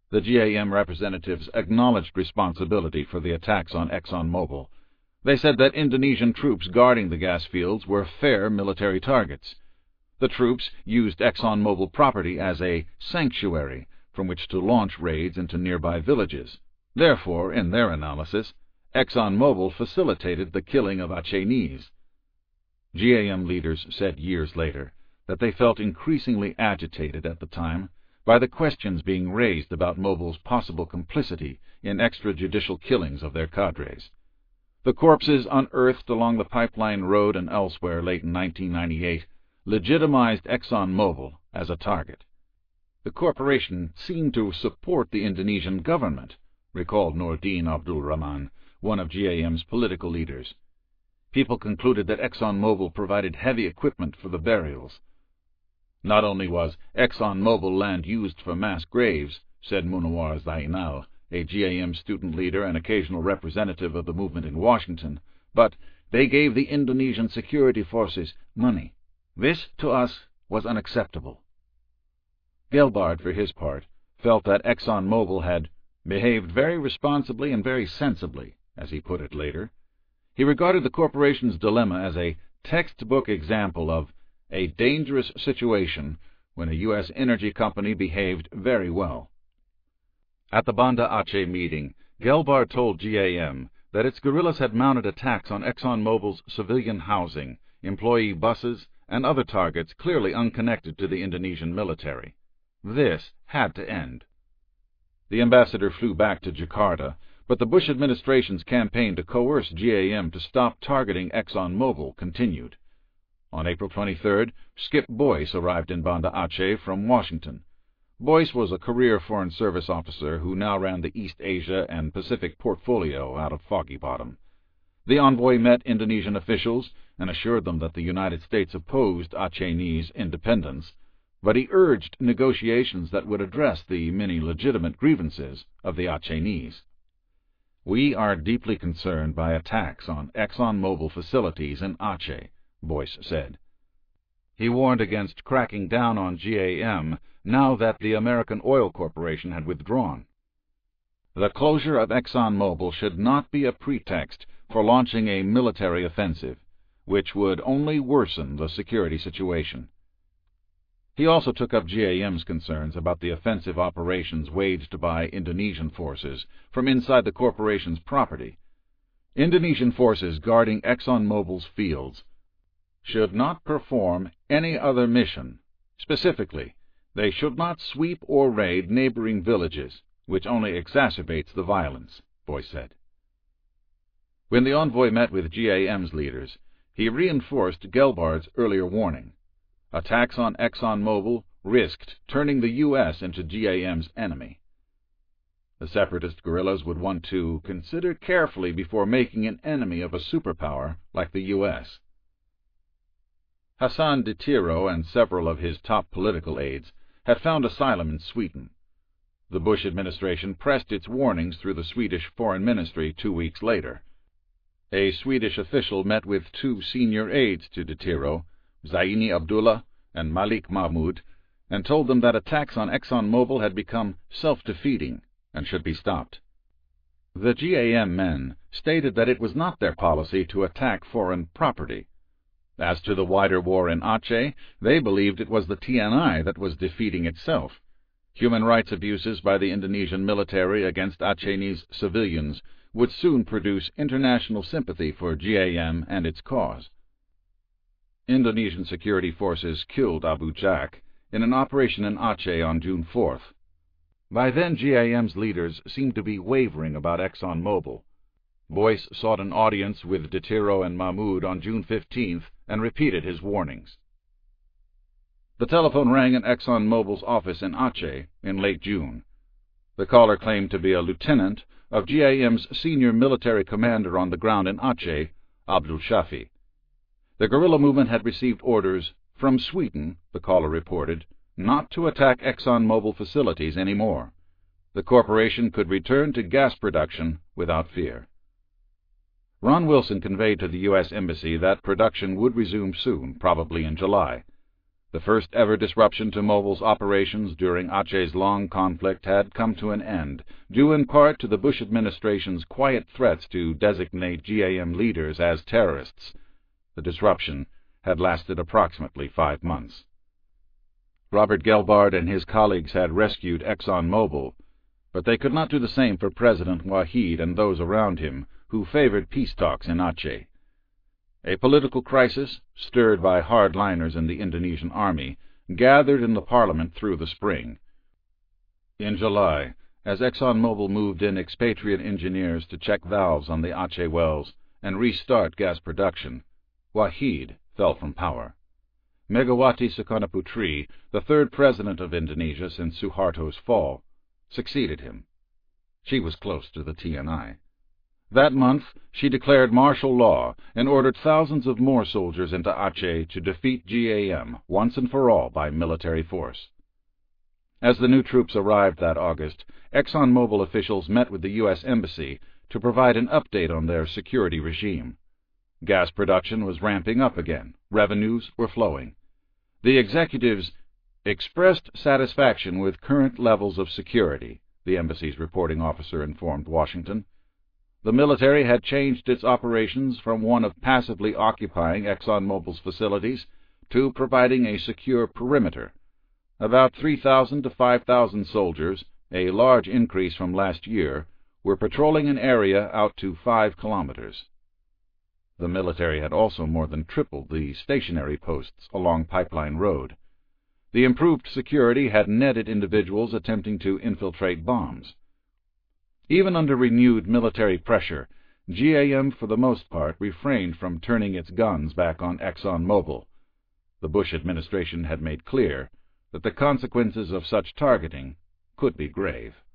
The GAM representatives acknowledged responsibility for the attacks on ExxonMobil. They said that Indonesian troops guarding the gas fields were fair military targets. The troops used ExxonMobil property as a sanctuary from which to launch raids into nearby villages. Therefore, in their analysis, ExxonMobil facilitated the killing of Acehnese. GAM leaders said years later that they felt increasingly agitated at the time by the questions being raised about Mobil's possible complicity in extrajudicial killings of their cadres. The corpses unearthed along the pipeline road and elsewhere late in 1998 legitimized ExxonMobil as a target. The corporation seemed to support the Indonesian government, recalled Nordin Abdul Rahman, one of GAM's political leaders. People concluded that ExxonMobil provided heavy equipment for the burials. Not only was ExxonMobil land used for mass graves, said Munawar Zainal, a GAM student leader and occasional representative of the movement in Washington, but they gave the Indonesian security forces money. This, to us, was unacceptable. Gelbard, for his part, felt that ExxonMobil had behaved very responsibly and very sensibly, as he put it later. He regarded the corporation's dilemma as a textbook example of a dangerous situation when a U.S. energy company behaved very well. At the Banda Aceh meeting, Gelbard told GAM that its guerrillas had mounted attacks on ExxonMobil's civilian housing, employee buses, and other targets clearly unconnected to the Indonesian military. This had to end. The ambassador flew back to Jakarta, but the Bush administration's campaign to coerce GAM to stop targeting ExxonMobil continued. On April 23rd, Skip Boyce arrived in Banda Aceh from Washington. Boyce was a career Foreign Service officer who now ran the East Asia and Pacific portfolio out of Foggy Bottom. The envoy met Indonesian officials and assured them that the United States opposed Acehnese independence, but he urged negotiations that would address the many legitimate grievances of the Acehnese. "We are deeply concerned by attacks on ExxonMobil facilities in Aceh," Boyce said. He warned against cracking down on GAM now that the American Oil Corporation had withdrawn. The closure of ExxonMobil should not be a pretext for launching a military offensive, which would only worsen the security situation. He also took up GAM's concerns about the offensive operations waged by Indonesian forces from inside the corporation's property. Indonesian forces guarding ExxonMobil's fields should not perform any other mission. Specifically, they should not sweep or raid neighboring villages, which only exacerbates the violence, Boyce said. When the envoy met with GAM's leaders, he reinforced Gelbard's earlier warning. Attacks on ExxonMobil risked turning the U.S. into GAM's enemy. The separatist guerrillas would want to consider carefully before making an enemy of a superpower like the U.S. Hassan Ditiro and several of his top political aides had found asylum in Sweden. The Bush administration pressed its warnings through the Swedish Foreign Ministry 2 weeks later. A Swedish official met with 2 senior aides to Ditiro, Zaini Abdullah and Malik Mahmoud, and told them that attacks on ExxonMobil had become self-defeating and should be stopped. The GAM men stated that it was not their policy to attack foreign property. As to the wider war in Aceh, they believed it was the TNI that was defeating itself. Human rights abuses by the Indonesian military against Acehnese civilians would soon produce international sympathy for GAM and its cause. Indonesian security forces killed Abu Jak in an operation in Aceh on June 4th. By then, GAM's leaders seemed to be wavering about ExxonMobil. Boyce sought an audience with Ditiro and Mahmoud on June 15th and repeated his warnings. The telephone rang in ExxonMobil's office in Aceh in late June. The caller claimed to be a lieutenant of GAM's senior military commander on the ground in Aceh, Abdul Shafi. The guerrilla movement had received orders from Sweden, the caller reported, not to attack ExxonMobil facilities anymore. The corporation could return to gas production without fear. Ron Wilson conveyed to the U.S. Embassy that production would resume soon, probably in July. The first-ever disruption to Mobil's operations during Aceh's long conflict had come to an end, due in part to the Bush administration's quiet threats to designate GAM leaders as terrorists. The disruption had lasted approximately 5 months. Robert Gelbard and his colleagues had rescued ExxonMobil, but they could not do the same for President Wahid and those around him who favored peace talks in Aceh. A political crisis, stirred by hardliners in the Indonesian army, gathered in the parliament through the spring. In July, as ExxonMobil moved in expatriate engineers to check valves on the Aceh wells and restart gas production, Wahid fell from power. Megawati Sukarnoputri, the third president of Indonesia since Suharto's fall, succeeded him. She was close to the TNI. That month, she declared martial law and ordered thousands of more soldiers into Aceh to defeat GAM once and for all by military force. As the new troops arrived that August, ExxonMobil officials met with the U.S. Embassy to provide an update on their security regime. Gas production was ramping up again. Revenues were flowing. The executives expressed satisfaction with current levels of security, the embassy's reporting officer informed Washington. The military had changed its operations from one of passively occupying ExxonMobil's facilities to providing a secure perimeter. About 3,000 to 5,000 soldiers, a large increase from last year, were patrolling an area out to 5 kilometers. The military had also more than tripled the stationary posts along Pipeline Road. The improved security had netted individuals attempting to infiltrate bombs. Even under renewed military pressure, GAM for the most part refrained from turning its guns back on ExxonMobil. The Bush administration had made clear that the consequences of such targeting could be grave.